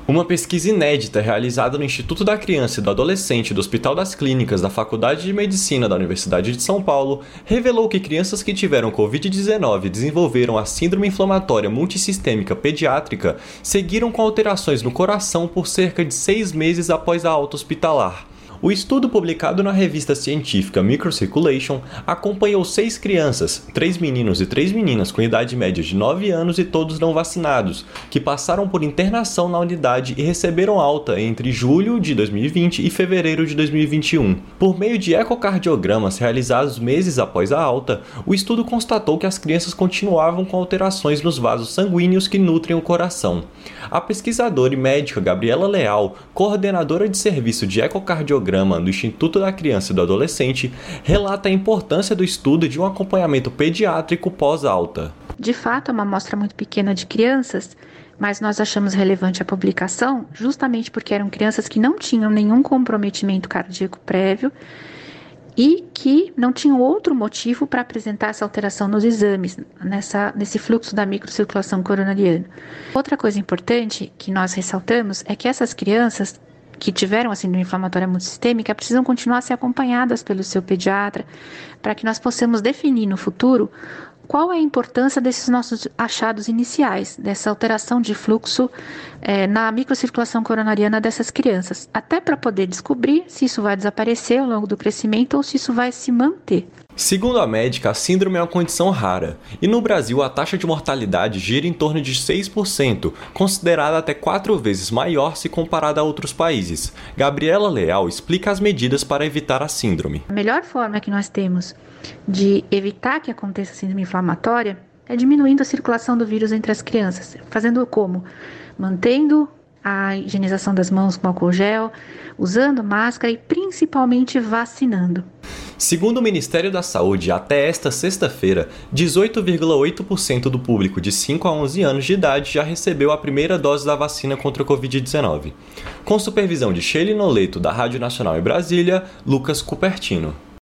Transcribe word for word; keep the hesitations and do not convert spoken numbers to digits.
Uma pesquisa inédita realizada no Instituto da Criança e do Adolescente do Hospital das Clínicas da Faculdade de Medicina da Universidade de São Paulo revelou que crianças que tiveram covid dezenove e desenvolveram a síndrome inflamatória multissistêmica pediátrica seguiram com alterações no coração por cerca de seis meses após a alta hospitalar. O estudo, publicado na revista científica Microcirculation, acompanhou seis crianças, três meninos e três meninas com idade média de nove anos e todos não vacinados, que passaram por internação na unidade e receberam alta entre julho de dois mil e vinte e fevereiro de dois mil e vinte e um. Por meio de ecocardiogramas realizados meses após a alta, o estudo constatou que as crianças continuavam com alterações nos vasos sanguíneos que nutrem o coração. A pesquisadora e médica Gabriela Leal, coordenadora de serviço de ecocardiograma do Instituto da Criança e do Adolescente, relata a importância do estudo de um acompanhamento pediátrico pós-alta. De fato, é uma amostra muito pequena de crianças, mas nós achamos relevante a publicação justamente porque eram crianças que não tinham nenhum comprometimento cardíaco prévio e que não tinham outro motivo para apresentar essa alteração nos exames, nessa, nesse fluxo da microcirculação coronariana. Outra coisa importante que nós ressaltamos é que essas crianças que tiveram a síndrome inflamatória multissistêmica precisam continuar a ser acompanhadas pelo seu pediatra para que nós possamos definir no futuro qual é a importância desses nossos achados iniciais, dessa alteração de fluxo é, na microcirculação coronariana dessas crianças, até para poder descobrir se isso vai desaparecer ao longo do crescimento ou se isso vai se manter. Segundo a médica, a síndrome é uma condição rara, e no Brasil a taxa de mortalidade gira em torno de seis por cento, considerada até quatro vezes maior se comparada a outros países. Gabriela Leal explica as medidas para evitar a síndrome. A melhor forma que nós temos de evitar que aconteça a síndrome inflamatória é diminuindo a circulação do vírus entre as crianças, fazendo como? Mantendo a higienização das mãos com álcool gel, usando máscara e principalmente vacinando. Segundo o Ministério da Saúde, até esta sexta-feira, dezoito vírgula oito por cento do público de cinco a onze anos de idade já recebeu a primeira dose da vacina contra a covid dezenove. Com supervisão de Sheila Noleto, da Rádio Nacional em Brasília, Lucas Cupertino.